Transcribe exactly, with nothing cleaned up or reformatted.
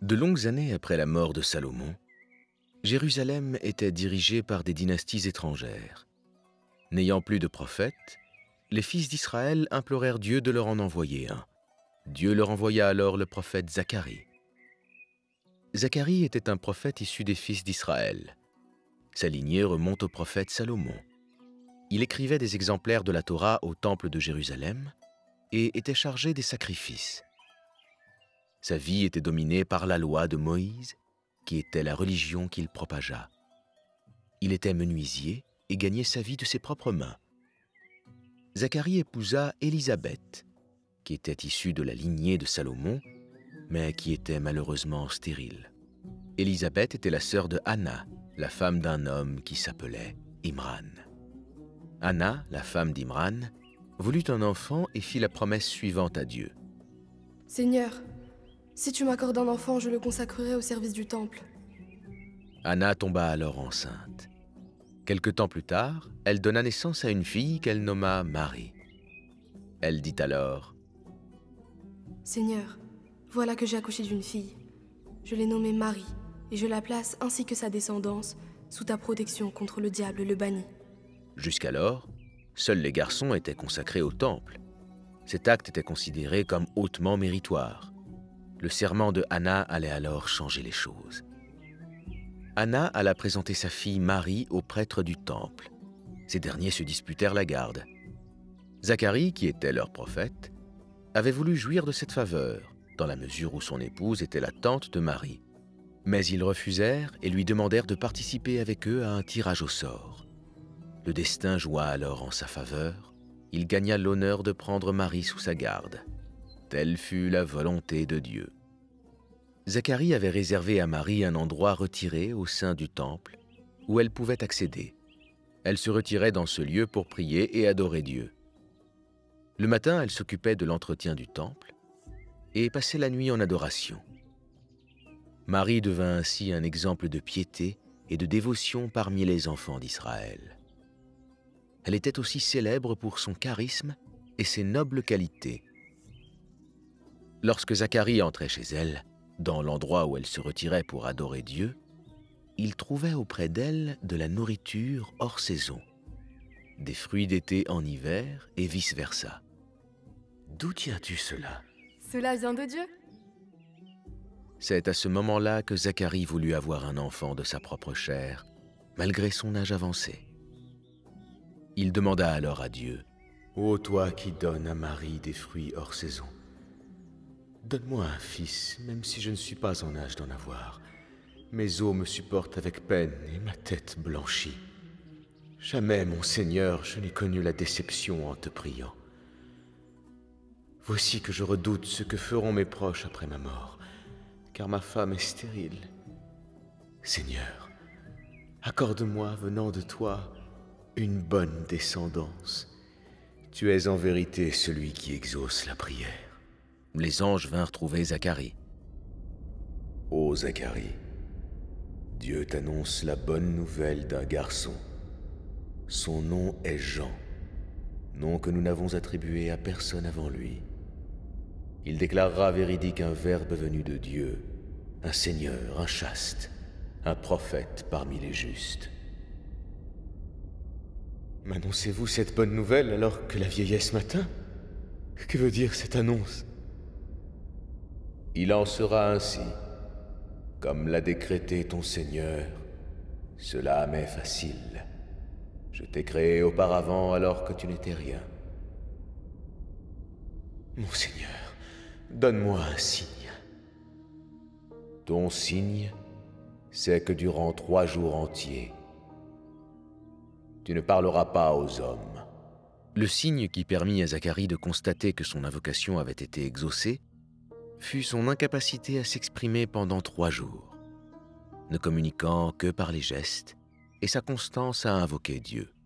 De longues années après la mort de Salomon, Jérusalem était dirigée par des dynasties étrangères. N'ayant plus de prophètes, les fils d'Israël implorèrent Dieu de leur en envoyer un. Dieu leur envoya alors le prophète Zacharie. Zacharie était un prophète issu des fils d'Israël. Sa lignée remonte au prophète Salomon. Il écrivait des exemplaires de la Torah au temple de Jérusalem et était chargé des sacrifices. Sa vie était dominée par la loi de Moïse, qui était la religion qu'il propagea. Il était menuisier et gagnait sa vie de ses propres mains. Zacharie épousa Élisabeth, qui était issue de la lignée de Salomon, mais qui était malheureusement stérile. Élisabeth était la sœur de Anna, la femme d'un homme qui s'appelait Imran. Anna, la femme d'Imran, voulut un enfant et fit la promesse suivante à Dieu. « Seigneur, si tu m'accordes un enfant, je le consacrerai au service du temple. » Anna tomba alors enceinte. Quelque temps plus tard, elle donna naissance à une fille qu'elle nomma Marie. Elle dit alors « Seigneur, voilà que j'ai accouché d'une fille. Je l'ai nommée Marie, et je la place, ainsi que sa descendance, sous ta protection contre le diable le banni. » Jusqu'alors, seuls les garçons étaient consacrés au temple. Cet acte était considéré comme hautement méritoire. Le serment de Anna allait alors changer les choses. Anna alla présenter sa fille Marie aux prêtres du temple. Ces derniers se disputèrent la garde. Zacharie, qui était leur prophète, avait voulu jouir de cette faveur, dans la mesure où son épouse était la tante de Marie. Mais ils refusèrent et lui demandèrent de participer avec eux à un tirage au sort. Le destin joua alors en sa faveur. Il gagna l'honneur de prendre Marie sous sa garde. Telle fut la volonté de Dieu. Zacharie avait réservé à Marie un endroit retiré au sein du temple où elle pouvait accéder. Elle se retirait dans ce lieu pour prier et adorer Dieu. Le matin, elle s'occupait de l'entretien du temple et passait la nuit en adoration. Marie devint ainsi un exemple de piété et de dévotion parmi les enfants d'Israël. Elle était aussi célèbre pour son charisme et ses nobles qualités. Lorsque Zacharie entrait chez elle, dans l'endroit où elle se retirait pour adorer Dieu, il trouvait auprès d'elle de la nourriture hors saison, des fruits d'été en hiver et vice-versa. D'où tiens-tu cela? Cela vient de Dieu. C'est à ce moment-là que Zacharie voulut avoir un enfant de sa propre chair, malgré son âge avancé. Il demanda alors à Dieu, « Ô toi qui donnes à Marie des fruits hors saison, donne-moi un fils, même si je ne suis pas en âge d'en avoir. Mes os me supportent avec peine et ma tête blanchit. Jamais, mon Seigneur, je n'ai connu la déception en te priant. Voici que je redoute ce que feront mes proches après ma mort, car ma femme est stérile. Seigneur, accorde-moi, venant de toi, une bonne descendance. Tu es en vérité celui qui exauce la prière. » Les anges vinrent trouver Zacharie. « Ô Zacharie, Dieu t'annonce la bonne nouvelle d'un garçon. Son nom est Jean, nom que nous n'avons attribué à personne avant lui. Il déclarera véridique un verbe venu de Dieu, un Seigneur, un chaste, un prophète parmi les justes. » M'annoncez-vous cette bonne nouvelle alors que la vieillesse m'atteint? Que veut dire cette annonce? Il en sera ainsi, comme l'a décrété ton Seigneur. Cela m'est facile. Je t'ai créé auparavant alors que tu n'étais rien. Mon Seigneur, donne-moi un signe. Ton signe, c'est que durant trois jours entiers, tu ne parleras pas aux hommes. Le signe qui permit à Zacharie de constater que son invocation avait été exaucée fut son incapacité à s'exprimer pendant trois jours, ne communiquant que par les gestes et sa constance à invoquer Dieu.